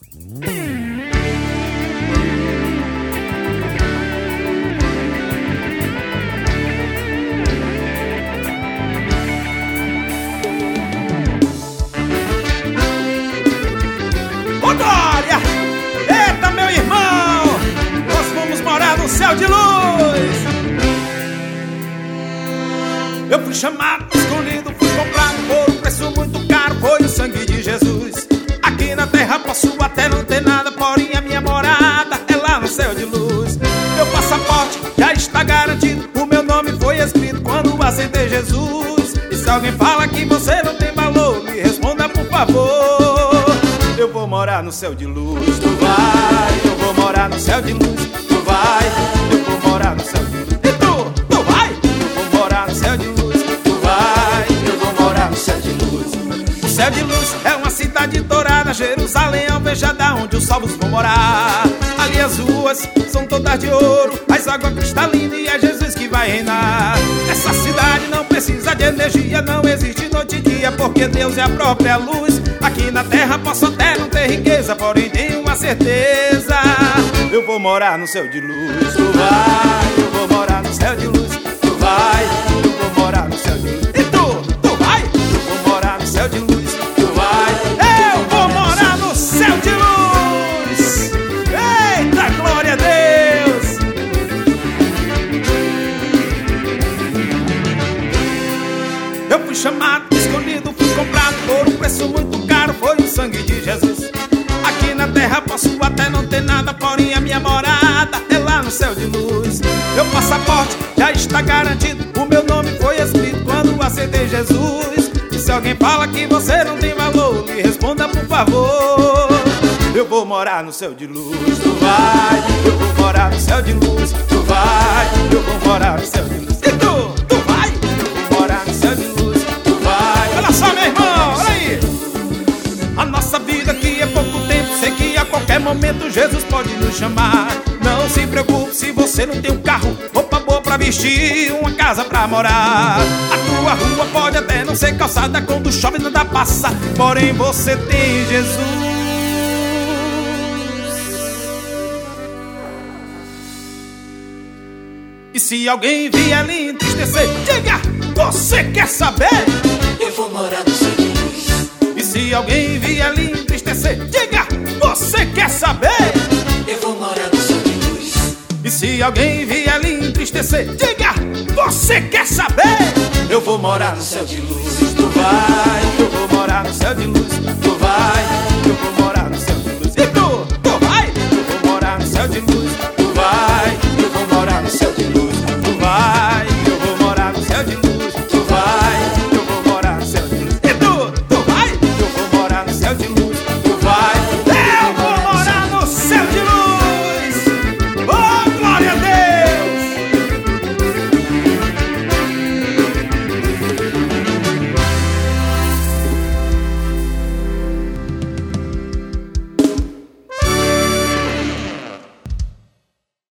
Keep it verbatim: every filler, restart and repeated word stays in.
Glória! Eita, meu irmão! Nós vamos morar no céu de luz. Eu fui chamado, escolhido, fui comprado por um preço muito caro. Foi o sangue de Jesus. Aqui na terra posso até não ter nada, porém a minha morada é lá no céu de luz. Meu passaporte já está garantido, o meu nome foi escrito quando aceitei Jesus. E se alguém fala que você não tem valor, me responda por favor. Eu vou morar no céu de luz, tu vai. Eu vou morar no céu de luz, tu vai. Eu vou morar no céu de luz. E tu? Tu vai? Eu vou morar no céu de luz, tu vai. Eu vou morar no céu de luz. O céu de luz é uma cidade dourada, Jerusalém alvejada, onde os salvos vão morar. Ali as ruas são todas de ouro, as águas cristalinas, e é Jesus que vai reinar. Essa cidade não precisa de energia, não existe noite e dia, porque Deus é a própria luz. Aqui na terra posso até não ter riqueza, porém tenho uma certeza: eu vou morar no céu de luz, tu vai. Eu vou morar no céu de luz, tu vai. Eu vou morar no céu de luz. E tu? Tu vai? Eu vou morar no céu de luz, tu vai. Eu vou morar no céu de luz. Eita, glória a Deus! Eu fui chamado, escolhido, fui comprado por um preço muito caro, foi o sangue de Jesus. Aqui na terra posso até não ter nada, porém a minha morada é lá no céu de luz. Meu passaporte já está garantido, o meu nome foi escrito quando aceitei Jesus. E se alguém fala que você não tem valor, me responda por favor. Eu vou morar no céu de luz, tu vai. Eu vou morar no céu de luz, tu vai. Eu vou morar no céu de luz. E tu? Tu vai? Eu vou morar no céu de luz, tu vai. Olha só, meu irmão, olha aí. A nossa vida aqui é pouco tempo, sei que a qualquer momento Jesus pode nos chamar. Não se preocupe se você não tem um carro, roupa boa pra vestir, uma casa pra morar. A tua rua pode até não ser calçada, quando chove nada passa, porém você tem Jesus. E se alguém vier lhe entristecer, diga, você quer saber? Eu vou morar no céu de luz. E se alguém vier lhe entristecer, diga, você quer saber? Eu vou morar no céu de luz. E se alguém vier lhe entristecer, diga, você quer saber? Eu vou morar no céu de luz, tu vai. Eu vou morar no céu de luz, tu vai.